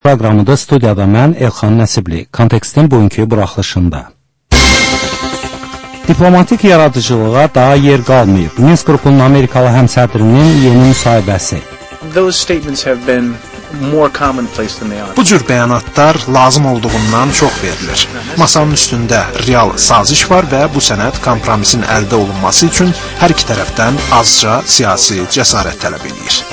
Proqramında studiyada mən Elxan Nəsibli, kontekstin bugünkü buraxılışında. Diplomatik yaradıcılığa daha yer qalmayıb. Minsk qrupunun Amerikalı həmsədrinin yeni müsahibəsi. Bu cür bəyanatlar lazım olduğundan çox verilir. Masanın üstündə real saziş var və bu sənəd kompromisin əldə olunması üçün hər iki tərəfdən azca siyasi cəsarət tələb edir.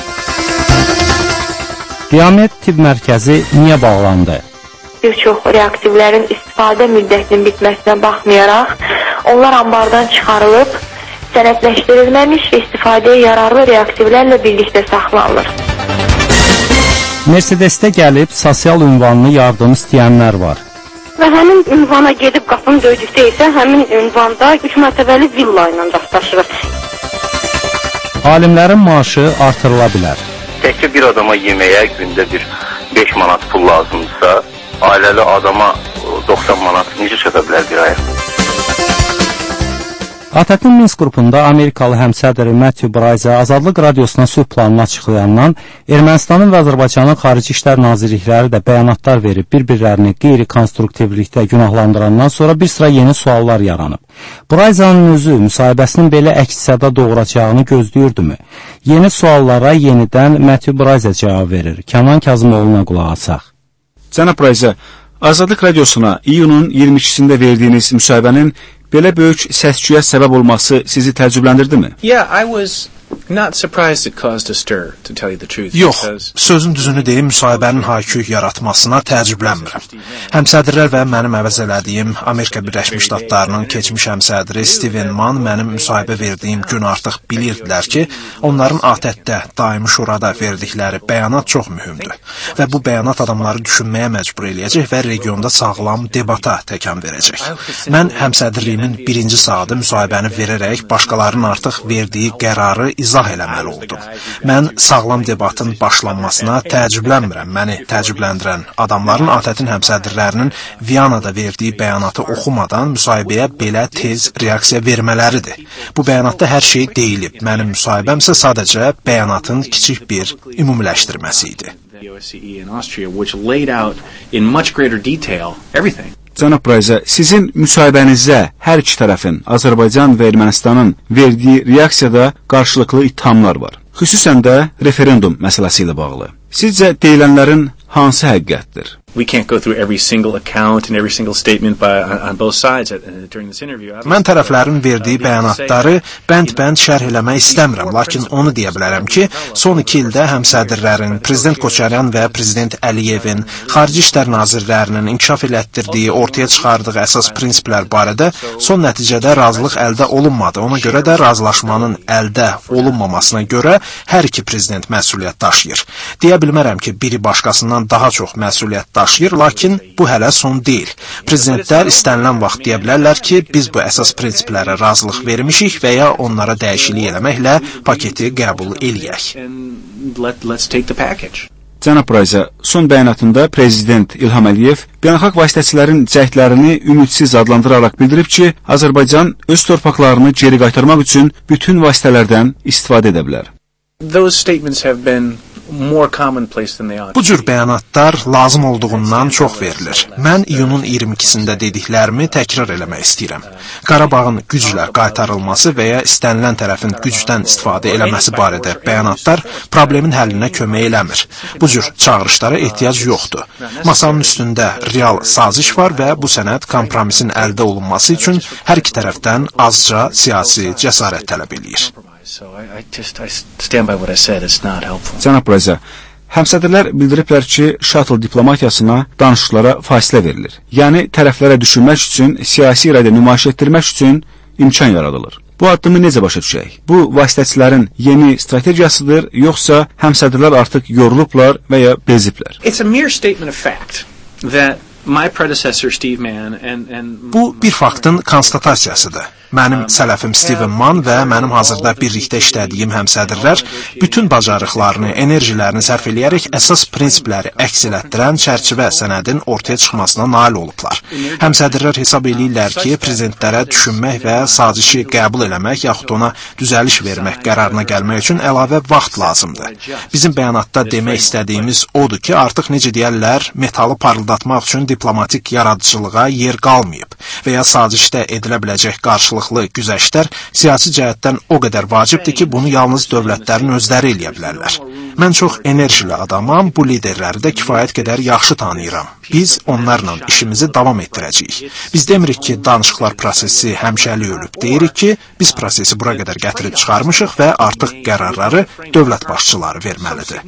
Qiyamət tibb mərkəzi niyə bağlandı? Bir çox reaktivlərin istifadə müddətinin bitməsinə baxmayaraq, onlar ambardan çıxarılıb, sənədləşdirilməmiş və istifadəyə yararlı reaktivlərlə birlikdə saxlanılır. Mercedesdə gəlib sosial ünvanlı yardım istəyənlər var. Və həmin ünvana gedib qapını döydükdə isə həmin ünvanda 3 mərtəbəli villa ilə rastlaşırıq. Alimlərin maaşı artırıla bilər. Təkcə bir adama yeməyə gündə bir 5 manat pul lazımdırsa, ailəli adama 90 manat necə çata bilər bir aya? ATƏT-in Minsk qrupunda Amerikalı həmsədri Matthew Bryce Azadlıq Radiosuna sülh planını açıqlayandan Ermənistanın və Azərbaycanın Xarici İşlər Nazirlikləri də bəyanatlar verib bir-birlərini qeyri-konstruktivlikdə günahlandırandan sonra bir sıra yeni suallar yaranıb. Bryce'nin özü müsahibəsinin belə əks-səda doğuracağını gözləyirdimi? Yeni suallara yenidən Matthew Bryce cavab verir. Kənan Kazımoğlu'na qulaq asaq. Cənab Bryce, Azadlıq Radiosuna iyunun 22-sində verdiyiniz müsahibənin belə böyük səs-küyə səbəb olması sizi təəccübləndirdimi? Yox, sözün düzünü deyim, müsahibənin hayküy yaratmasına təəccüblənmirəm. Həmsədrlər və mənim əvəz elədiyim Amerika Birləşmiş Ştatlarının keçmiş həmsədri Steven Mann mənim müsahibə verdiyim gün artıq bilirdilər ki, onların ATƏT-də, daimi şurada verdikləri bəyanat çox mühümdür. Və bu bəyanat adamları düşünməyə məcbur eləyəcək və regionda sağlam debata təkan verəcək. Mən həmsədrliyimin birinci saatı müsahibəni verərək başqalarının artıq verdiyi qərarı izah eləməli oldum. Mən sağlam debatın başlanmasına təəccüblənmirəm. Məni təəccübləndirən adamların ATƏT-in həmsədrlərinin Viyanada verdiyi bəyanatı oxumadan müsahibəyə belə tez reaksiya vermələridir. Bu bəyanatda hər şey deyilib. Mənim müsahibəm isə sadəcə bəyanatın kiçik bir ümumiləşdirməsi idi. Cənab Bryce, sizin müsahibənizdə hər iki tərəfin, Azərbaycan və Ermənistanın verdiyi reaksiyada qarşılıqlı ittihamlar var. Xüsusən də referendum məsələsi ilə bağlı. Sizcə deyilənlərin hansı həqiqətdir? Mən tərəflərin verdiyi bəyanatları bənd-bənd şərh eləmək istəmirəm, lakin onu deyə bilərəm ki, son 2 ildə həmsədrlərin, Prezident Koçaryan və Prezident Əliyevin, Xarici İşlər Nazirlərinin inkişaf elətdirdiyi, ortaya çıxardığı əsas prinsiplər barədə son nəticədə razılıq əldə olunmadı. Ona görə də razılaşmanın əldə olunmamasına görə hər iki prezident məsuliyyət daşıyır. Deyə bilmərəm ki, biri başqasından daha çox məsuliyyət daşıyır, lakin bu hələ son deyil. Prezidentlər istənilən vaxt deyə bilərlər ki, biz bu əsas prinsiplərə razılıq vermişik və ya onlara dəyişiklik eləməklə paketi qəbul eləyək. Cənab Bryce, son bəyanatında Prezident İlham Əliyev beynəlxalq vasitəçilərin cəhdlərini ümidsiz adlandıraraq bildirib ki, Azərbaycan öz torpaqlarını geri qaytarmaq üçün bütün vasitələrdən istifadə edə bilər. Bu cür bəyanatlar lazım olduğundan çox verilir. Mən iyunun 22-sində dediklərimi təkrar eləmək istəyirəm. Qarabağın güclə qaytarılması və ya istənilən tərəfin gücdən istifadə eləməsi barədə bəyanatlar problemin həllinə kömək eləmir. Bu cür çağırışlara ehtiyac yoxdur. Masanın üstündə real saziş var və bu sənəd kompromisin əldə olunması üçün hər iki tərəfdən azca siyasi cəsarət tələb eləyir. Cənab Bryce, həmsədrlər bildiriblər ki, şatl diplomatiyasına danışıqlara fasilə verilir. Yəni, tərəflərə düşünmək üçün, siyasi iradə nümayiş etdirmək üçün imkan yaradılır. Bu addımı necə başa düşək? Bu, vasitəçilərin yeni strategiyasıdır, yoxsa həmsədrlər artıq yorulublar və ya beziblər? Bu, bir faktın konstatasiyasıdır. Mənim sələfim Steven Mann və mənim hazırda birlikdə işlədiyim həmsədrlər bütün bacarıqlarını, enerjilərini sərf eləyərək əsas prinsipləri əks elətdirən çərçivə sənədin ortaya çıxmasına nail olublar. Həmsədrlər hesab eləyirlər ki, prezidentlərə düşünmək və sazişi qəbul eləmək yaxud ona düzəliş vermək qərarına gəlmək üçün əlavə vaxt lazımdır. Bizim bəyanatda demək istədiyimiz odur ki, artıq necə deyərlər, metalı parıldatmaq üçün diplomatik yaradıcılığa yer qalmayıb və ya sazişdə edilə biləcək qarşılıqlı güzəştlər siyasi cəhətdən o qədər vacibdir ki, bunu yalnız dövlətlərin özləri eləyə bilərlər. Mən çox enerjili adamam, bu liderləri də kifayət qədər yaxşı tanıyıram. Biz onlarla işimizi davam etdirəcəyik. Biz demirik ki, danışıqlar prosesi həmişəlik ölüb. Deyirik ki, biz prosesi bura qədər gətirib çıxarmışıq və artıq qərarları dövlət başçıları verməlidir.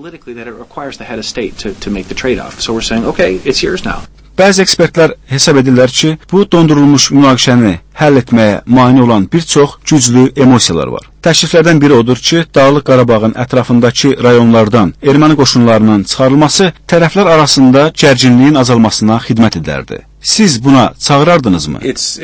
Bəzi ekspertlər hesab edirlər ki, bu dondurulmuş münaqişəni həll etməyə mane olan bir çox güclü emosiyalar var. Təkliflərdən biri odur ki, Dağlıq Qarabağın ətrafındakı rayonlardan erməni qoşunlarının çıxarılması tərəflər arasında gərginliyin azalmasına xidmət edərdi. Siz buna çağırardınızmı?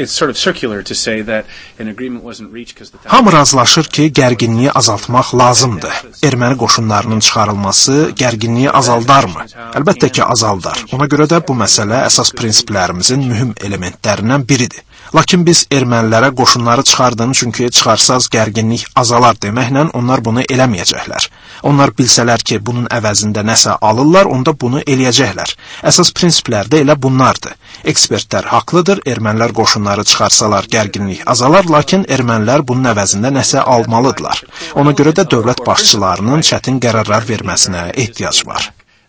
Hamı razılaşır ki, gərginliyi azaltmaq lazımdır. Erməni qoşunlarının çıxarılması gərginliyi azaldarmı? Əlbəttə ki, azaldar. Ona görə də bu məsələ əsas prinsiplərimizin mühüm elementlərindən biridir. Lakin biz ermənilərə qoşunları çıxardın, çünki çıxarsaz gərginlik azalar deməklə onlar bunu eləməyəcəklər. Onlar bilsələr ki, bunun əvəzində nəsə alırlar, onda bunu eləyəcəklər. Əsas prinsiplər də elə bunlardır. Ekspertlər haqlıdır, ermənilər qoşunları çıxarsalar gərginlik azalar, lakin ermənilər bunun əvəzində nəsə almalıdırlar. Ona görə də dövlət başçılarının çətin qərarlar verməsinə ehtiyac var.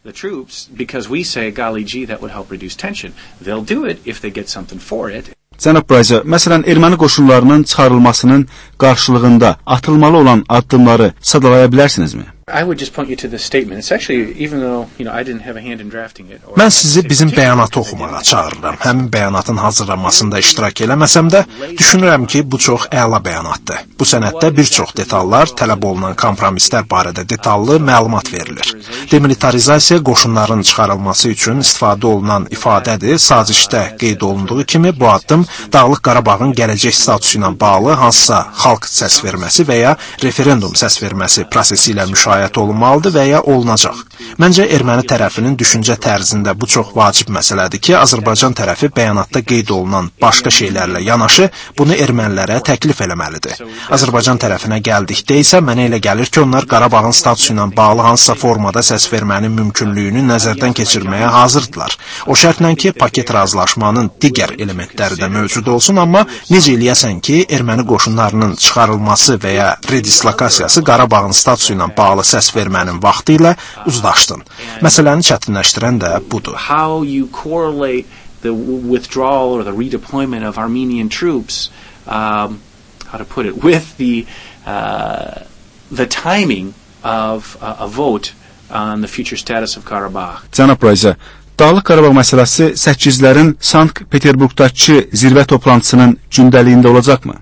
Cənab Brayza, məsələn, erməni qoşunlarının çıxarılmasının qarşılığında atılmalı olan addımları sadalaya bilərsinizmi? Mən sizi bizim bəyanatı oxumağa çağırıram. Həmin bəyanatın hazırlanmasında iştirak eləməsəm də, düşünürəm ki, bu çox əla bəyanatdır. Bu sənəddə bir çox detallar, tələb olunan kompromislər barədə detallı məlumat verilir. Demilitarizasiya qoşunların çıxarılması üçün istifadə olunan ifadədir. Sazişdə qeyd olunduğu kimi bu addım Dağlıq Qarabağın gələcək statusu ilə bağlı hansısa xalq səs verməsi və ya referendum səs verməsi prosesi ilə müşahidə olunmalıdır və ya olunacaq. Məncə, erməni tərəfinin düşüncə tərzində bu çox vacib məsələdir ki, Azərbaycan tərəfi bəyanatda qeyd olunan başqa şeylərlə yanaşı bunu ermənilərə təklif eləməlidir. Azərbaycan tərəfinə gəldikdə isə mənə elə gəlir ki, onlar Qarabağın statusu ilə bağlı hansısa formada səs vermənin mümkünlüyünü nəzərdən keçirməyə hazırdılar. O şərtlə ki, paket razılaşmanın digər elementləri də mövcud olsun, amma necə eləyəsən ki, erməni qoşunlarının çıxarılması və ya redislokasiyası Qarabağın statusu ilə bağlı səs vermənin vaxtı ilə uzlaşdın. Məsələni çətinləşdirən də budur. The withdrawal or the redeployment of Armenian troops, how to put it, with the timing of a vote on the future status of Karabakh. Cənab Brayza, Dağlıq Qarabağ məsələsi 8-lərin Sankt-Peterburqdakı zirvə toplantısının gündəliyində olacaqmı?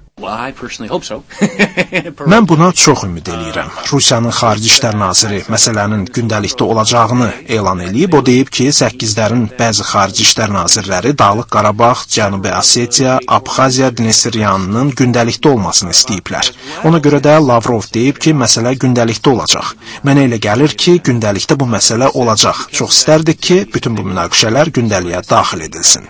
Mən buna çox ümid eləyirəm. Rusiyanın Xarici İşlər Naziri məsələnin gündəlikdə olacağını elan eləyib. O deyib ki, 8-lərin bəzi Xarici İşlər Nazirləri Dağlıq Qarabağ, Cənubi Osetiya, Abxaziya, Dnesiryanının gündəlikdə olmasını istəyiblər. Ona görə də Lavrov deyib ki, məsələ gündəlikdə olacaq. Mənə elə gəlir ki, gündəlikdə bu məsələ olacaq. Çox istərdik ki, bütün bu münaqişələr gündəliyə daxil edilsin.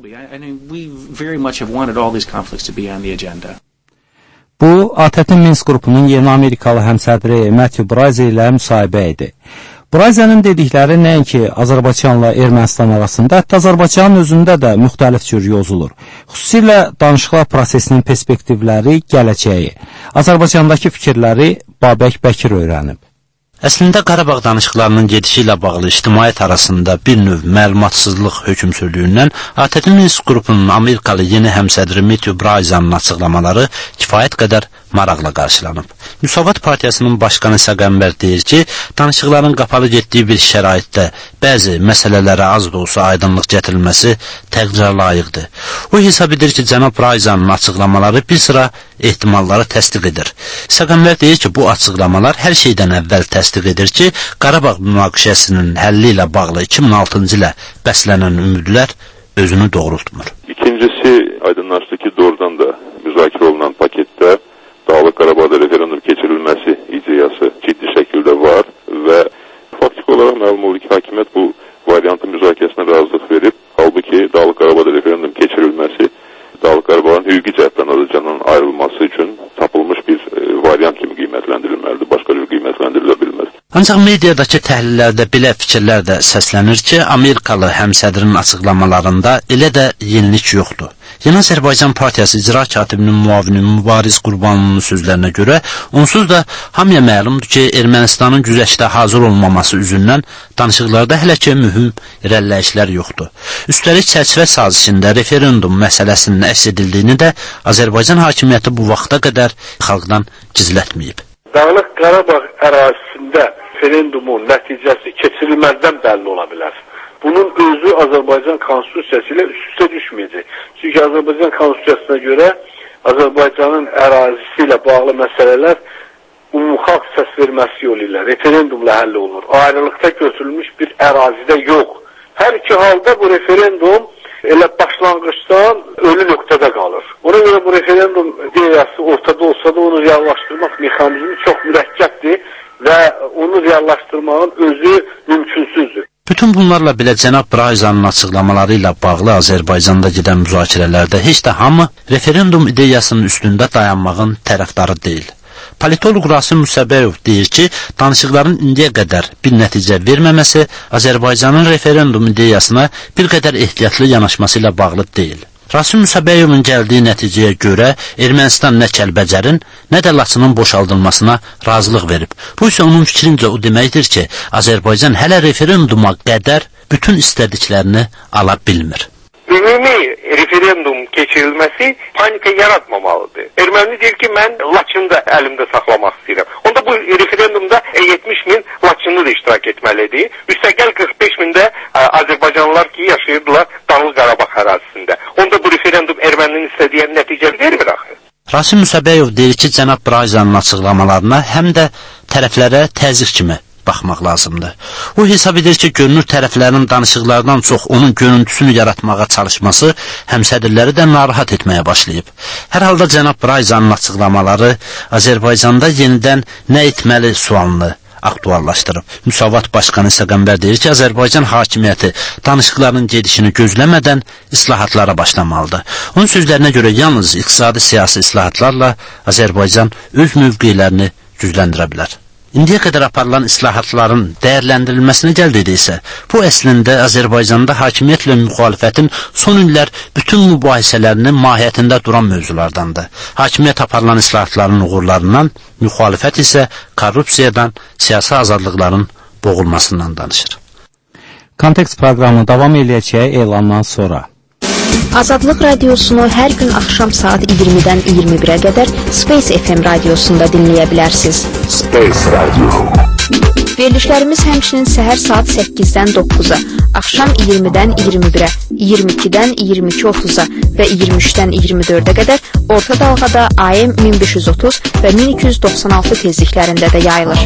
Bu, ATƏT-in Minsk qrupunun yeni Amerikalı həmsədri Matthew Brayza ilə müsahibə idi. Brayza'nın dedikləri nəinki Azərbaycanla Ermənistan arasında, hətta Azərbaycanın özündə də müxtəlif cür yozulur. Xüsusilə danışıqlar prosesinin perspektivləri, gələcəyi, Azərbaycandakı fikirləri Babək Bəkir öyrənib. Əslində Qarabağ danışıqlarının gedişi ilə bağlı ictimaiyyət arasında bir növ məlumatsızlıq hökm sürdüyündən ATƏT-in Minsk qrupunun Amerikalı yeni həmsədri Matthew Braza'nın açıqlamaları kifayət qədər maraqla qarşılanıb. Müsavat Partiyasının başqanı Səqənbər deyir ki, danışıqların qapalı getdiyi bir şəraitdə bəzi məsələlərə az da olsa aydınlıq gətirilməsi təqdirə layiqdir. O hesab edir ki, cənab Braza'nın açıqlamaları bir sıra ehtimalları təsdiq edir. Səqənbər deyir ki, bu açıqlamalar hər şeydən əvvəl təsdiq edir ki, Qarabağ münaqişəsinin həlli ilə bağlı 2006-cı ilə bəslənən ümidlər özünü doğrultmur. İkincisi, aydınlaşdı ki, doğrudan da müzakirə Qarabağda referendum keçirilməsi ideyası ciddi şəkildə var və faktik olaraq məlum olur ki, hakimiyyət bu variantın müzakirəsinə razılıq verib, halbuki Dağlıq Qarabağda referendum keçirilməsi Dağlıq Qarabağın hüquqi cəhətdən Azərbaycandan ayrılması üçün tapılmış bir variant kimi qiymətləndirilməlidir, başqa cür qiymətləndirilə bilməz. Ancaq mediadakı təhlillərdə belə fikirlər də səslənir ki, Amerikalı həmsədrin açıqlamalarında elə də yenilik yoxdur. Yeni Azərbaycan Partiyası icra katibinin müavini Mübariz Qurbanlının sözlərinə görə, onsuz da hamıya məlumdur ki, Ermənistanın güzəştə hazır olmaması üzündən danışıqlarda hələ ki mühüm irəliləyişlər yoxdur. Üstəlik çərçivə sazişində referendum məsələsinin əks edildiyini də Azərbaycan hakimiyyəti bu vaxta qədər xalqdan gizlətməyib. Dağlıq Qarabağ ərazisində referendumun nəticəsi keçirilməzdən bəlli ola bilər. Bunun özü Azərbaycan Konstitusiyası ilə üst-üstə düşməyəcək. Çünki Azərbaycan Konstitusiyasına görə Azərbaycanın ərazisi ilə bağlı məsələlər umumxalq səs verməsi yolu ilə, referendumla həll olunur. Ayrılıqda götürülmüş bir ərazidə yox. Hər iki halda bu referendum elə başlanğıçdan ölü nöqtədə qalır. Ona görə bu referendum ideyası ortada olsa da onu reallaşdırmaq mexanizmi çox mürəkkəbdir və onu reallaşdırmağın özü mümkünsüzdür. Bütün bunlarla belə cənab Braizanın açıqlamaları ilə bağlı Azərbaycanda gedən müzakirələrdə heç də hamı referendum ideyasının üstündə dayanmağın tərəfdarı deyil. Politolog Rasim Müsəbəyov deyir ki, danışıqların indiyə qədər bir nəticə verməməsi Azərbaycanın referendum ideyasına bir qədər ehtiyatlı yanaşması ilə bağlı deyil. Rasim Müsəbəyovun gəldiyi nəticəyə görə Ermənistan nə Kəlbəcərin, nə də Laçının boşaldılmasına razılıq verib. Bu isə onun fikrincə o deməkdir ki, Azərbaycan hələ referenduma qədər bütün istədiklərini ala bilmir. Ümumi referendum keçirilməsi panika yaratmamalıdır. Erməni deyir ki, mən Laçını əlimdə saxlamaq istəyirəm. Onda bu referendumda 70 min Laçınlı da iştirak etməlidir. Üstəgəl 45 min də Azərbaycanlılar ki, yaşayırdılar Dağlıq Qarabağ ərazisində. Onda bu referendum Erməninin istədiyi nəticə vermir axı. Rasim Müsəbəyov deyir ki, cənab Braizanın açıqlamalarına həm də tərəflərə təzyiq kimi baxmaq lazımdır. O hesab edir ki, görünür tərəflərin danışıqlardan çox onun görüntüsünü yaratmağa çalışması həmsədrləri də narahat etməyə başlayıb. Hər halda cənab Braizanın açıqlamaları Azərbaycanda yenidən nə etməli sualını aktuallaşdırıb. Müsavat Başqanı Səqəmbər deyir ki, Azərbaycan hakimiyyəti danışıqların gedişini gözləmədən islahatlara başlamalıdır. Onun sözlərinə görə yalnız iqtisadi siyasi islahatlarla Azərbaycan öz mövqelərini gücləndirə bilər. İndiyə qədər aparılan islahatların dəyərləndirilməsinə gəldikdə isə, bu əslində Azərbaycanda hakimiyyətlə müxalifətin son illər bütün mübahisələrinin mahiyyətində duran mövzulardandır. Hakimiyyət aparılan islahatların uğurlarından, müxalifət isə korrupsiyadan, siyasi azadlıqların boğulmasından danışır. Kontekst proqramı davam edəcək elandan sonra. Azadlıq radiosunu hər gün axşam saat 20-dən 21-ə qədər Space FM radiosunda dinləyə bilərsiniz. Space Radio. Verilişlərimiz həmçinin səhər saat 8-dən 9-a, axşam 20-dən 21-ə, 22-dən 22:30-a və 23-dən 24-ə qədər orta dalğada AM 1530 və 1296 tezliklərində də yayılır.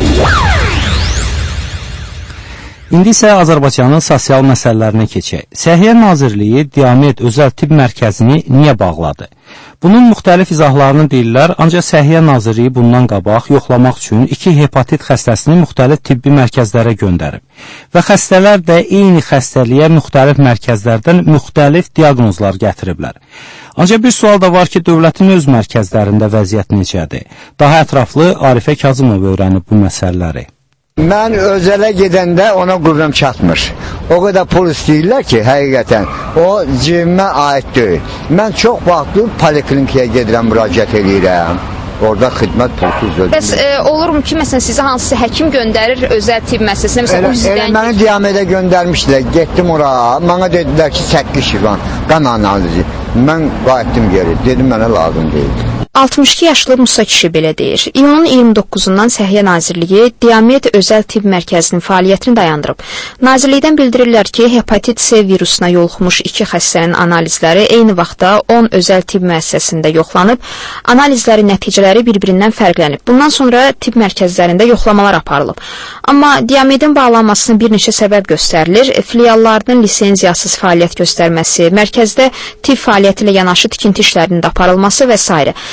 İndi isə Azərbaycanın sosial məsələlərinə keçək. Səhiyyə Nazirliyi Diamet Özəl Tibb Mərkəzini niyə bağladı? Bunun müxtəlif izahlarını deyirlər, ancaq Səhiyyə Nazirliyi bundan qabaq yoxlamaq üçün 2 hepatit xəstəsini müxtəlif tibbi mərkəzlərə göndərib. Və xəstələr də eyni xəstəliyə müxtəlif mərkəzlərdən müxtəlif diaqnozlar gətiriblər. Ancaq bir sual da var ki, dövlətin öz mərkəzlərində vəziyyət necədir? Daha ətraflı Arifə Kazımov öyrənib bu məsələləri. Mən özələ gedəndə ona qüvvəm çatmır. O qədər pul istəyirlər ki, həqiqətən o cibimə aid deyil. Mən çox vaxtdır poliklinikaya gedirəm, müraciət edirəm. Orada xidmət pulsuz ödünür. Bəs olurmu ki, məsələn, sizi hansısa həkim göndərir özəl tibb müəssisəsinə? Elə məni Diamedə göndərmişdilər. Getdim ora, mənə dedilər ki, 8 şivan, qan analizi. Mən qayıtdım geri, dedim mənə lazım deyil. 62 yaşlı Musa kişi belə deyir. İyunun 29-dan Səhiyyə Nazirliyi Diamet Özəl Tibb Mərkəzinin fəaliyyətini dayandırıb. Nazirlikdən bildirirlər ki, hepatit C virusuna yoluxmuş 2 xəstənin analizləri eyni vaxtda 10 özəl tibb müəssisəsində yoxlanıb. Analizlərin nəticələri bir-birindən fərqlənib. Bundan sonra tibb mərkəzlərində yoxlamalar aparılıb. Amma Diametin bağlanmasına bir neçə səbəb göstərilir. Filiallarının lisenziyasız fəaliyyət göstərməsi, mərkəzdə tibb fəaliyyəti ilə yanaşı tikinti işlərinin də aparılması və s.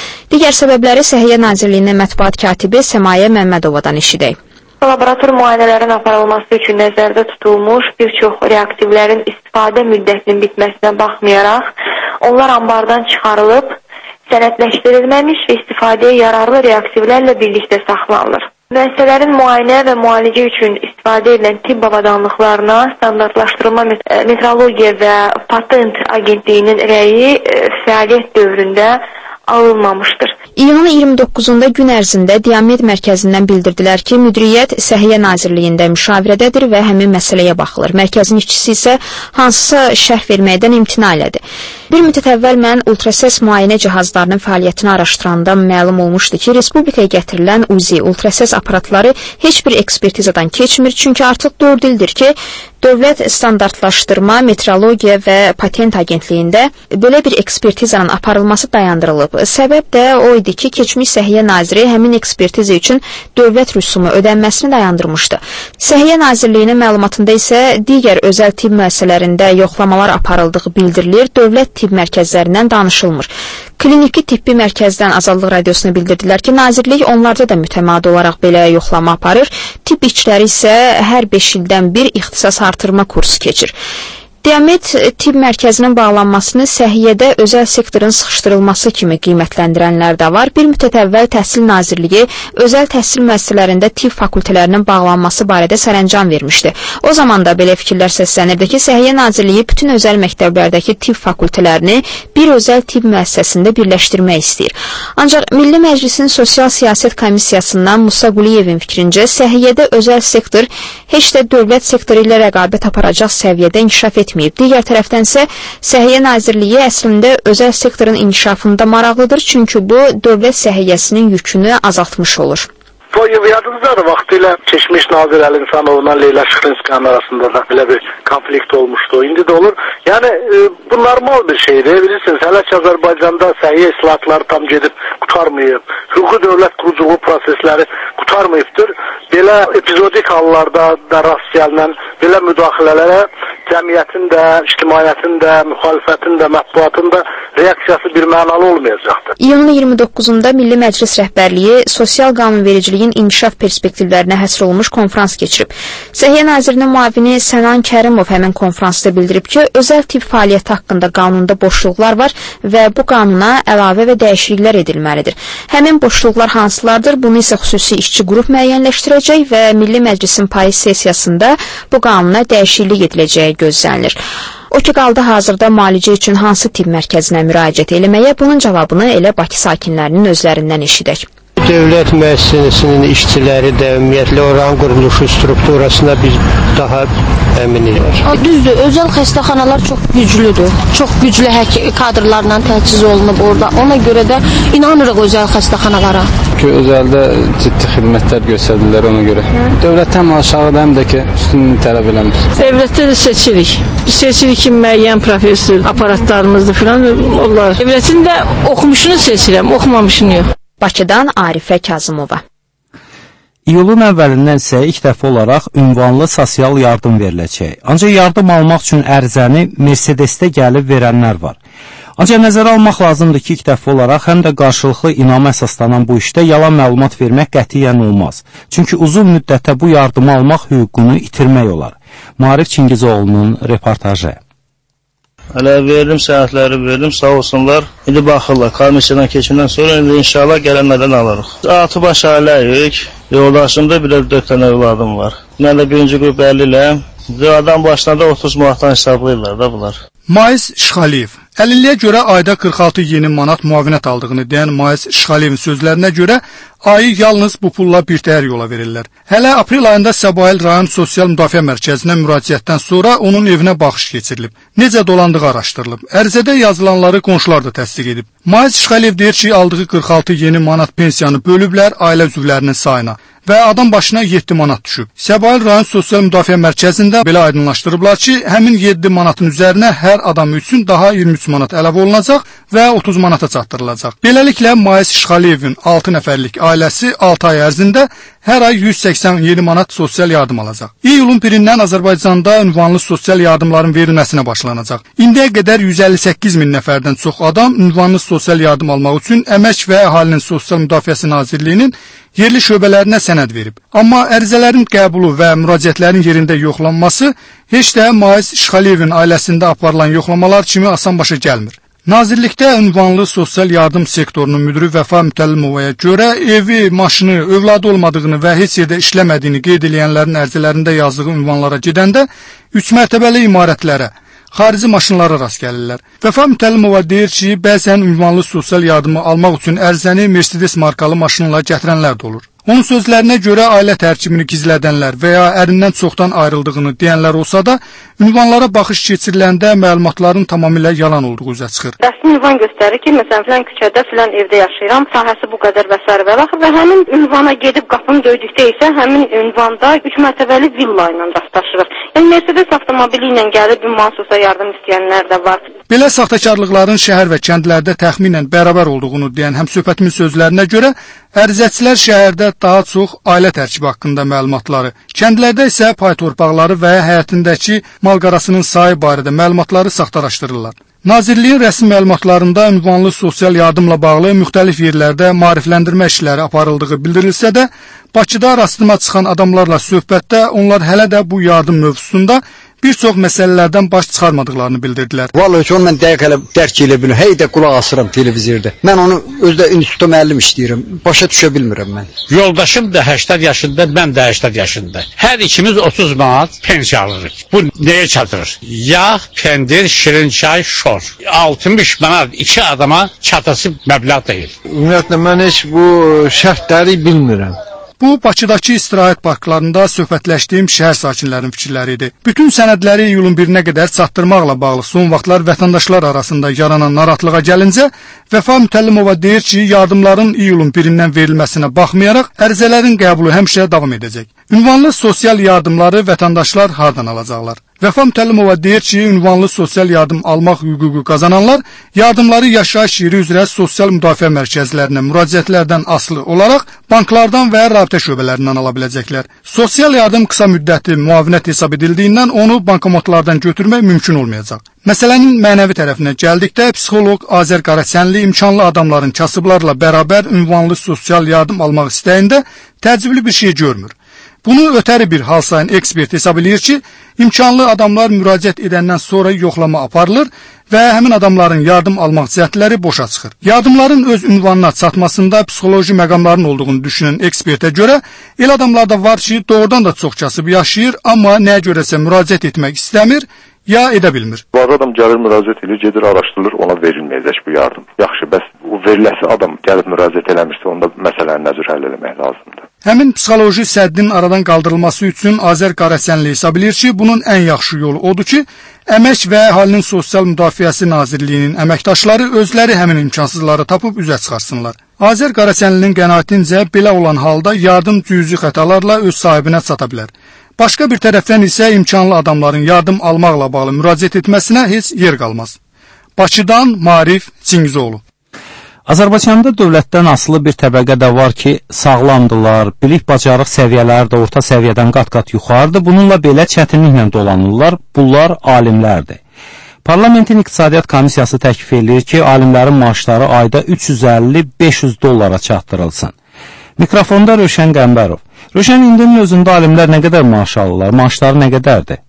Digər səbəbləri Səhiyyə Nazirliyinin mətbuat katibi Səmayə Məmmədovadan eşidək. Laborator müayinələrin aparılması üçün nəzərdə tutulmuş bir çox reaktivlərin istifadə müddətinin bitməsinə baxmayaraq, onlar ambardan çıxarılıb, sənədləşdirilməmiş və istifadəyə yararlı reaktivlərlə birlikdə saxlanılır. Müəssisələrin müayinə və müalicə üçün istifadə edilən tibb avadanlıqlarına standartlaşdırılma metrologiya və patent agentliyinin rəyi fəaliyyət dövründə alınmamışdır. İyunun 29-da gün ərzində Diamed mərkəzindən bildirdilər ki, müdiriyyət Səhiyyə Nazirliyində müşavirədədir və həmin məsələyə baxılır. Mərkəzin işçisi isə hansısa şərh verməkdən imtina elədi. Bir müddət əvvəl mən ultrases müayinə cihazlarının fəaliyyətini araşdıranda məlum olmuşdu ki, respublikaya gətirilən UZI, ultrases aparatları heç bir ekspertizadan keçmir, çünki artıq 4 ildir ki, Dövlət Standartlaşdırma, Metrologiya və Patent Agentliyində belə bir ekspertizanın aparılması dayandırılıb. Səbəb də o idi ki, keçmiş Səhiyyə Naziri həmin ekspertiza üçün dövlət rüsumu ödənməsini dayandırmışdı. Səhiyyə Nazirliyinin məlumatında isə digər özəl tibb müəssisələrində yoxlamalar aparıldığı bildirilir, dövlət tibb mərkəzlərindən danışılmır. Kliniki tibbi mərkəzdən Azadlıq Radiosuna bildirdilər ki, Nazirlik onlarda da mütəmadi olaraq belə yoxlama aparır. Tibb işçiləri isə hər 5 ildən bir ixtisas artırma kursu keçir. Diamed tibb mərkəzinin bağlanmasını səhiyyədə özəl sektorun sıxışdırılması kimi qiymətləndirənlər də var. Bir müddət əvvəl Təhsil Nazirliyi özəl təhsil müəssisələrində tibb fakültələrinin bağlanması barədə sərəncam vermişdi. O zaman da belə fikirlər səslənirdi ki, Səhiyyə Nazirliyi bütün özəl məktəblərdəki tibb fakültələrini bir özəl tibb müəssisəsində birləşdirmək istəyir. Ancaq Milli Məclisin Sosial Siyasət Komissiyasından Musa Quliyevin fikrincə, səhiyyədə özəl sektor heç də dövlət sektoru ilə rəqabət aparacaq səviyyədə inkişaf etməyib. Digər tərəfdənsə, Səhiyyə Nazirliyi əslində özəl sektorun inkişafında maraqlıdır, çünki bu dövlət səhiyyəsinin yükünü azaltmış olur. Yadınızdadır, vaxtilə keçmiş nazir Əli İnsanovla Leyla Şıxlinskiyanın arasında da belə bir konflikt olmuşdu. İndi də olur. Yəni, bu normal bir şeydir. Bilirsiniz, hələ ki Azərbaycanda səhiyyə islahatları tam gedib qutarmayıb. Hüquqi dövlət quruculuğu prosesləri qutarmayıbdır. Belə epizodik hallarda da rast gəlinən belə müdaxilələrə cəmiyyətin də, ictimaiyyətin də, müxalifətin də, mətbuatın da reaksiyası bir mənalı olmayacaqdır. İyunun 29-da Milli Məclis rəhbərliyi sosial qanunvericiliyin inkişaf perspektivlərinə həsr olunmuş konfrans keçirib. Səhiyyə Nazirinin müavini Sənan Kərimov həmin konfransda bildirib ki, özəl tibb fəaliyyəti haqqında qanunda boşluqlar var və bu qanuna əlavə və dəyişikliklər edilməlidir. Həmin boşluqlar hansılardır? Bunu isə xüsusi işçi qrup müəyyənləşdirəcək və Milli Məclisin payız sessiyasında bu qanuna dəyişiklik ediləcəyi gözlənilir. O ki, qaldı hazırda müalicə üçün hansı tibb mərkəzinə müraciət eləməyə, bunun cavabını elə Bakı sakinlərinin özlərindən eşidək. Dövlət müəssisəsinin işçiləri də ümumiyyətlə oranın quruluşu strukturasına biz daha əminik. Düzdür, özəl xəstəxanalar çox güclüdür. Çox güclü kadrlarla təchiz olunub orada. Ona görə də inanırıq özəl xəstəxanalara. Özəldə ciddi xidmətlər göstərdilər ona görə. Dövlət həm aşağıda, həm də ki, üstünlüyü tələb eləmir. Dövlətdə də seçirik. Seçirik ki, müəyyən professor aparatlarımızdır filan. Dövlətin də oxumuşunu seçirəm, oxumamışını yox. Bakıdan Arifə Kazımova. İyulun əvvəlindən isə ilk dəfə olaraq ünvanlı sosial yardım veriləcək. Ancaq yardım almaq üçün ərizəni Mercedesdə gəlib verənlər var. Ancaq nəzərə almaq lazımdır ki, ilk dəfə olaraq həm də qarşılıqlı inama əsaslanan bu işdə yalan məlumat vermək qətiyyən olmaz. Çünki uzun müddətə bu yardımı almaq hüququnu itirmək olar. Maarif Çingizoğlu'nun reportajı. Hələ verdim, sənədləri verdim, sağ olsunlar. İndi baxırlar, komissiyadan keçindən sonra indi inşallah gələnlərdən alırıq. 6 baş ailəyik, yoldaşımda bir də 4 dənə övladım var. Mən də birinci qrup 50 iləm. Adam başına da 30 manatdan hesablayırlar da bunlar. Mais Şıxaliyev. Əlilliyə görə ayda 46 yeni manat müavinət aldığını deyən Mais Şıxaliyevin sözlərinə görə ayı yalnız bu pulla birtəhər yola verirlər. Hələ aprel ayında Səbail rayon sosial müdafiə mərkəzinə müraciətdən sonra onun evinə baxış keçirilib. Necə dolandığı araşdırılıb. Ərizədə yazılanları qonşular da təsdiq edib. Mais Şıxaliyev deyir ki, aldığı 46 yeni manat pensiyanı bölüblər ailə üzvlərinin sayına və adam başına 7 manat düşüb. Səbail rayon sosial müdafiə mərkəzində belə aydınlaşdırıblar ki, həmin 7 manatın üzərinə hər adam üçün daha 23 manat əlavə olunacaq və 30 manata çatdırılacaq. Beləliklə, Mais Şıxaliyevin 6 nəfərlik ailəsi 6 ay ərzində hər ay 187 manat sosial yardım alacaq. İyulun 1-dən Azərbaycanda ünvanlı sosial yardımların verilməsinə başlanacaq. İndiyə qədər 158 min nəfərdən çox adam ünvanlı sosial yardım almaq üçün Əmək və Əhalinin Sosial Müdafiəsi Nazirliyinin yerli şöbələrinə sənəd verib. Amma ərizələrin qəbulu və müraciətlərin yerində yoxlanması heç də Maiz İşğaliyevin ailəsində aparılan yoxlamalar kimi asan başa gəlmir. Nazirlikdə ünvanlı sosial yardım sektorunun müdiri Vəfa Mütəllimovaya görə evi, maşını, övladı olmadığını və heç yerdə işləmədiyini qeyd edənlərin ərizələrində yazdığı ünvanlara gedəndə 3 mərtəbəli imarətlərə, xarici maşınlara rast gəlirlər. Vəfa Mütəllimova deyir ki, bəzən ünvanlı sosial yardımı almaq üçün ərizəni Mercedes markalı maşınla gətirənlər də olur. Onun sözlərinə görə ailə tərkibini gizlədənlər və ya ərindən çoxdan ayrıldığını deyənlər olsa da, ünvanlara baxış keçiriləndə məlumatların tamamilə yalan olduğu üzə çıxır. Rəsmi ünvan göstərir ki, məsələn, filan küçədə, filan evdə yaşayıram, sahəsi bu qədər və s. və baxır və həmin ünvana gedib qapını döydükdə isə həmin ünvanda 3 mərtəbəli villa ilə rastlaşırıq. Yəni, Mercedes avtomobili ilə gəlib ünvan sosial yardım istəyənlər də var. Belə saxtakarlıqların şəhər və kəndlərdə təxminən bərabər olduğunu deyən həmsöhbətimin sözlərinə görə, ərizəçilər şəhərdə daha çox ailə tərkibi haqqında məlumatları, kəndlərdə isə pay torpaqları və həyətindəki malqarasının sayı barədə məlumatları saxtalaşdırırlar. Nazirliyin rəsmi məlumatlarında ünvanlı sosial yardımla bağlı müxtəlif yerlərdə maarifləndirmə işləri aparıldığı bildirilsə də, Bakıda rastıma çıxan adamlarla söhbətdə onlar hələ də bu yardım mövzusunda bir çox məsələlərdən baş çıxarmadıqlarını bildirdilər. Vallahi ki, onu mən dəqiq hələ dərk elə bilmirəm. Hey də qulaq asıram televizorda. Mən onu özdə institutda müəllim işləyirəm. Başa düşə bilmirəm mən. Yoldaşım da 80 yaşında, mən də 80 yaşında. Hər ikimiz 30 manat pensiya alırıq. Bu nəyə çatır? Yağ, pendir, şirin çay, şor. 60 manat 2 adama çatası məbləğ deyil. Ümumiyyətlə mən heç bu şərtləri bilmirəm. Bu, Bakıdakı istirahət parklarında söhbətləşdiyim şəhər sakinlərinin fikirləri idi. Bütün sənədləri iyulun 1-nə qədər çatdırmaqla bağlı son vaxtlar vətəndaşlar arasında yaranan narahatlığa gəlincə, Vəfa Mütəllimova deyir ki, yardımların iyulun 1-dən verilməsinə baxmayaraq, ərizələrin qəbulu həmişə davam edəcək. Ünvanlı sosial yardımları vətəndaşlar hardan alacaqlar? Vəfa Mütəllimova deyir ki, ünvanlı sosial yardım almaq hüququ qazananlar yardımları yaşayış yeri üzrə sosial müdafiə mərkəzlərinə müraciətlərdən asılı olaraq banklardan və rabitə şöbələrindən ala biləcəklər. Sosial yardım qısa müddətli müavinət hesab edildiyindən onu bankomatlardan götürmək mümkün olmayacaq. Məsələnin mənəvi tərəfinə gəldikdə, psixoloq Azər Qarasənli imkanlı adamların kasıblarla bərabər ünvanlı sosial yardım almaq istəyində təəccüblü bir şey görmür. Bunu ötəri bir hal sayan ekspert hesab edir ki, imkanlı adamlar müraciət edəndən sonra yoxlama aparılır və həmin adamların yardım almaq cəhdləri boşa çıxır. Yardımların öz ünvanına çatmasında psixoloji məqamların olduğunu düşünən ekspertə görə, elə adamlar da var ki, doğrudan da çox kasıb yaşayır, amma nəyə görəsə müraciət etmək istəmir, ya edə bilmir. Bazı adam gəlir müraciət edir, gedir araşdırılır, ona verilməyəcək bu yardım. Yaxşı, bəs o veriləsi adam gəlib müraciət eləmirsə, onda məsələni nə cür həll eləmək lazımdır? Həmin psixoloji səddin aradan qaldırılması üçün Azər Qarasənli hesab edir ki, bunun ən yaxşı yolu odur ki, Əmək və Əhalinin Sosial Müdafiəsi Nazirliyinin əməkdaşları özləri həmin imkansızları tapıb üzə çıxarsınlar. Azər Qarasənlinin qənaətincə belə olan halda yardım cüzi xətalarla öz sahibinə çata bilər. Başqa bir tərəfdən isə imkanlı adamların yardım almaqla bağlı müraciət etməsinə heç yer qalmaz. Bakıdan Marif Cingizoğlu. Azərbaycanda dövlətdən asılı bir təbəqə də var ki, sağlamdırlar, bilik bacarıq səviyyələri də orta səviyyədən qat-qat yuxarıdır. Bununla belə çətinliklə dolanırlar. Bunlar alimlərdir. Parlamentin İqtisadiyyat Komissiyası təklif edir ki, alimlərin maaşları ayda 350-500 dollara çatdırılsın. Mikrofonda Rövşən Qəmbərov. Rövşən, indinin özündə alimlər nə qədər maaş alırlar? Maaşları nə qədərdir?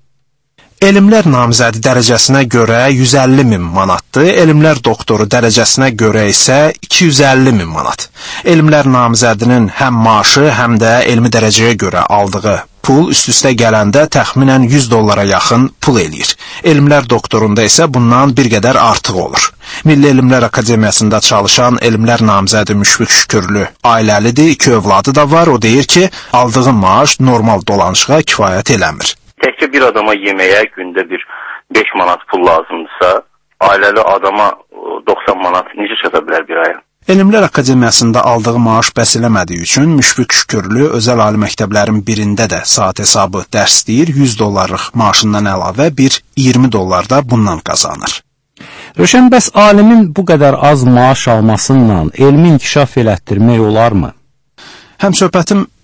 Elmlər namizədi dərəcəsinə görə 150 min manatdır, elmlər doktoru dərəcəsinə görə isə 250 min manat. Elmlər namizədinin həm maaşı, həm də elmi dərəcəyə görə aldığı pul üst-üstə gələndə təxminən 100 dollara yaxın pul eləyir. Elmlər doktorunda isə bundan bir qədər artıq olur. Milli Elmlər Akademiyasında çalışan elmlər namizədi Müşfiq Şükürlü ailəlidir, 2 övladı da var. O deyir ki, aldığı maaş normal dolanışığa kifayət eləmir. Təkcə bir adama yeməyə gündə bir 5 manat pul lazımdırsa, ailəli adama 90 manat necə çata bilər bir aya? Elmlər Akademiyasında aldığı maaş bəs eləmədiyi üçün Müşfiq Şükürlü özəl ali məktəblərin birində də saat hesabı dərs deyir, 100 dollarlıq maaşından əlavə bir 20 dollar da bundan qazanır. Rövşən, bəs alimin bu qədər az maaş almasından elmi inkişaf elətdirmək olarmı? Həmsöhbətim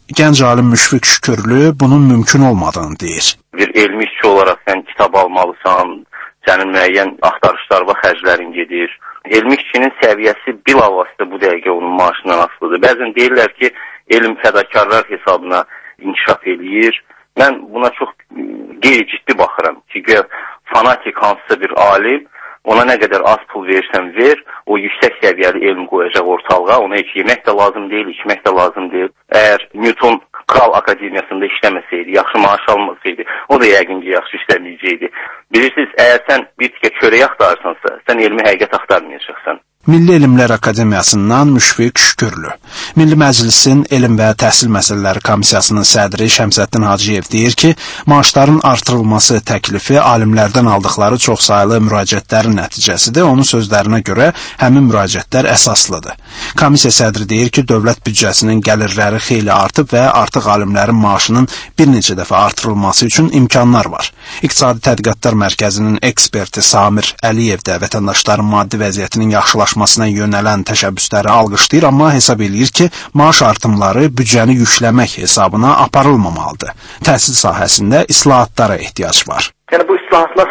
Gənc alim Müşfiq Şükürlü bunun mümkün olmadığını deyir. Bir elmi işçi olaraq sən kitab almalısan, sənin müəyyən axtarışlar və xərclərin gedir. Elmi işçinin səviyyəsi bilavasitə bu dəqiqə onun maaşından asılıdır. Bəzən deyirlər ki, elm fədakarlar hesabına inkişaf eləyir. Mən buna çox qeyri-ciddi baxıram ki, fanatik hansısa bir alim ona nə qədər az pul verirsən ver, o yüksək səviyyəli elm qoyacaq ortalığa, ona heç yemək də lazım deyil, içmək də lazım deyil. Əgər Newton Kral Akademiyasında işləməsəydi, yaxşı maaş almasaydı, o da yəqin ki, yaxşı işləməyəcəkdi. Bilirsiniz, əgər sən bir tikə çörək axtarırsansa, sən elmi həqiqət axtarmayacaqsan. Milli Elmlər Akademiyasından Müşfiq Şükürlü. Milli Məclisin Elm və Təhsil Məsələləri Komissiyasının sədri Şəmsəddin Hacıyev deyir ki, maaşların artırılması təklifi alimlərdən aldıqları çoxsaylı müraciətlərin nəticəsidir. Onun sözlərinə görə həmin müraciətlər əsaslıdır. Komissiya sədri deyir ki, dövlət büdcəsinin gəlirləri xeyli artıb və artıq alimlərin maaşının bir neçə dəfə artırılması üçün imkanlar var. İqtisadi Tədqiqatlar Mərkəzinin eksperti Samir Əliyev də vətəndaşların maddi vəziyyətinin yaxşılaşmasına yönələn təşəbbüsləri alqışlayır, amma hesab eləyir ki, maaş artımları büdcəni yükləmək hesabına aparılmamalıdır. Təhsil sahəsində islahatlara ehtiyac var. Yəni bu islahatlar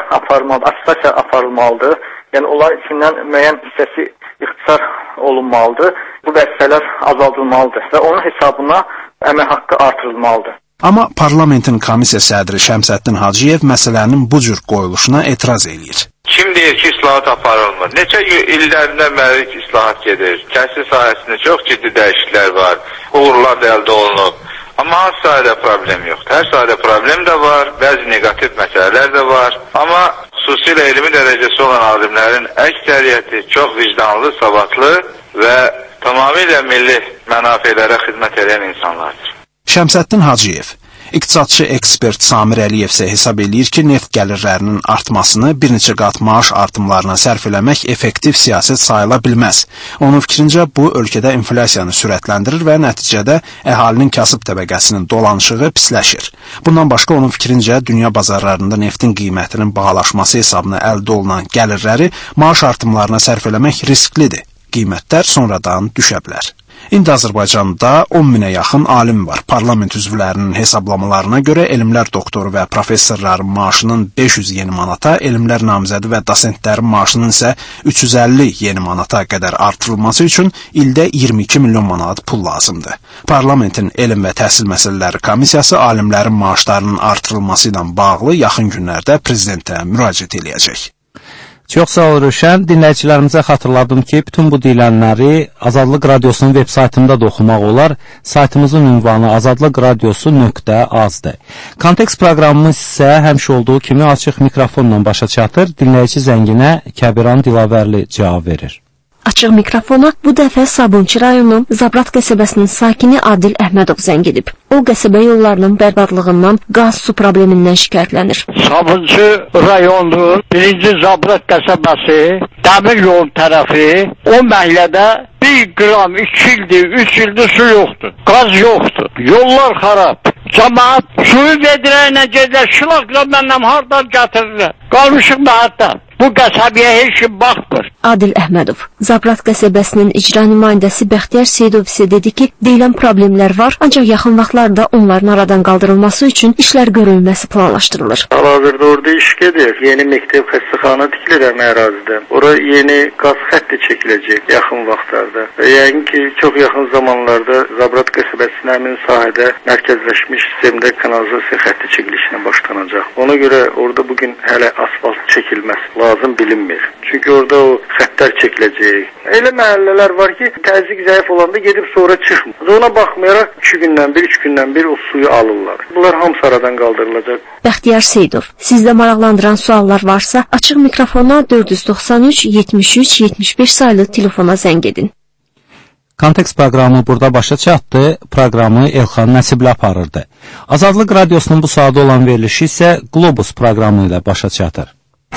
aparılmalıdır. Yəni onlar içindən müəyyən hissəsi ixtisar olunmalıdır. Bu vəzifələr azaldılmalıdır və onun hesabına əmək haqqı artırılmalıdır. Amma parlamentin komissiya sədri Şəmsəddin Hacıyev məsələnin bu cür qoyuluşuna etiraz eləyir. Kim deyir ki, islahat aparılmır? Neçə illərindən bəri islahat gedir. Təhsil sahəsində çox ciddi dəyişikliklər var. Uğurlar da əldə olunub. Amma hər sahədə problem yoxdur. Hər sahədə problem də var, bəzi negativ məsələlər də var. Amma xüsusilə elmi dərəcəsi olan alimlərin əksəriyyəti çox vicdanlı, savadlı və tamamilə milli mənafelərə xidmət edən insanlardır. Şəmsəddin Hacıyev, iqtisadçı ekspert Samir Əliyev isə hesab eləyir ki, neft gəlirlərinin artmasını bir neçə qat maaş artımlarına sərf eləmək effektiv siyasət sayıla bilməz. Onun fikrincə, bu ölkədə inflyasiyanı sürətləndirir və nəticədə əhalinin kasıb təbəqəsinin dolanışığı pisləşir. Bundan başqa onun fikrincə, dünya bazarlarında neftin qiymətinin bahalaşması hesabına əldə olunan gəlirləri maaş artımlarına sərf eləmək risklidir. Qiymətlər sonradan düşə bilər. İndi Azərbaycanda 10 minə yaxın alim var. Parlament üzvlərinin hesablamalarına görə elmlər doktoru və professorların maaşının 500 yeni manata, elmlər namizədi və dosentlərin maaşının isə 350 yeni manata qədər artırılması üçün ildə 22 milyon manat pul lazımdır. Parlamentin Elm və Təhsil Məsələləri Komissiyası alimlərin maaşlarının artırılması ilə bağlı yaxın günlərdə prezidentə müraciət edəcək. Çox sağ ol Rüşən. Dinləyicilərimizə xatırladım ki, bütün bu deyilənləri Azadlıq Radiosunun veb saytında da oxumaq olar. Saytımızın ünvanı azadlıqradiosu.az-dır. Kontekst proqramımız isə həmişə olduğu kimi açıq mikrofonla başa çatır. Dinləyici zənginə Kəbiran Dilavərli cavab verir. Açıq mikrofona bu dəfə Sabunçu rayonu Zabrat qəsəbəsinin sakini Adil Əhmədov zəng edib. O qəsəbə yollarının bərbadlığından, qaz su problemindən şikayətlənir. Sabunçu rayonu 1-ci Zabrat qəsəbəsi dəmir yol tərəfi o məhəllədə 1 qram 2 ildir, 3 ildir su yoxdur. Qaz yoxdur. Yollar xarab. Cəmaət suyu vedirəyinə gedir, şılaqla məndən hardan gətirirlər. Qalmışıq məhətdən. Bu qəsəbəyə heç kim baxmır. Adil Əhmədov, Zabrat qəsəbəsinin icra nümayəndəsi Bəxtiyar Seyidov isə dedi ki, deyilən problemlər var, ancaq yaxın vaxtlarda onların aradan qaldırılması üçün işlər görülməsi planlaşdırılır. Hal-hazırda orada iş gedir. Yeni məktəb xəstəxana tikilir həmin ərazidə. Ora yeni qaz xətti çəkiləcək yaxın vaxtlarda. Və yəqin ki, çox yaxın zamanlarda Zabrat qəsəbəsinin həmin sahədə mərkəzləşmiş sistemdə kanalizasiya xətti çəkilişinə başlanacaq. Ona görə orada bugün hələ asfalt çəkilməsi lazım bilinmir. Çünki orada o xəttlər çəkiləcək. Elə məhəllələr var ki, təzyiq zəif olanda gedib sonra çıxmır. Ona baxmayaraq 2 gündən bir, 3 gündən bir o suyu alırlar. Bunlar hamısı aradan qaldırılacaq. Bəxtiyar Seyidov, sizdə maraqlandıran suallar varsa, açıq mikrofona 493 73 75 saylı telefona zəng edin. Kontekst proqramı burada başa çatdı. Proqramı Elxan Nəsibli aparırdı. Azadlıq Radiosunun bu saatda olan verilişi isə Globus proqramı ilə başa çatır.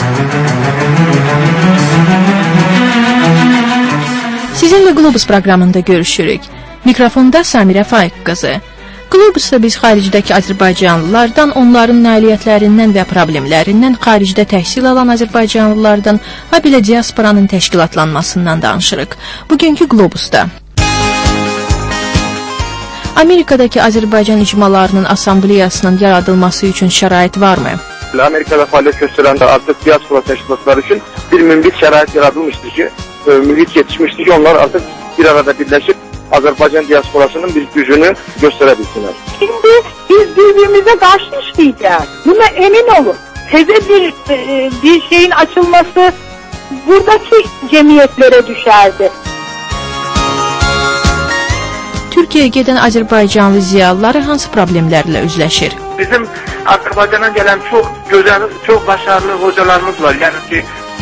Sizinle Globus proqramında görüşürük. Mikrofonda Samirə Faiq qızı. Globusda biz xaricdəki Azərbaycanlılardan, onların nailiyyətlərindən və problemlərindən, xaricdə təhsil alan Azərbaycanlılardan, və belə diasporanın təşkilatlanmasından danışırıq. Bugünkü Globusda Amerikadakı Azərbaycan icmalarının assambleyasının yaradılması üçün şərait varmı? Amerikada fəaliyyət göstərəndə artıq diaspora təşkilatları üçün bir münbit şərait yaradılmışdır ki, mühit yetişmişdir ki, onlar artıq bir arada birləşib Azərbaycan diasporasının bir gücünü göstərə bilsinlər. Şimdi biz birbirimize karşı işleyeceğiz. Buna emin olun. Teze bir şeyin açılması buradaki cemiyetlere düşerdi. Türkiyəyə gedən Azərbaycanlı ziyalıları hansı problemlərlə üzləşir? Bizim Azərbaycandan gələn çox gözəl, çox başarılı hocalarımız var. Yəni ki,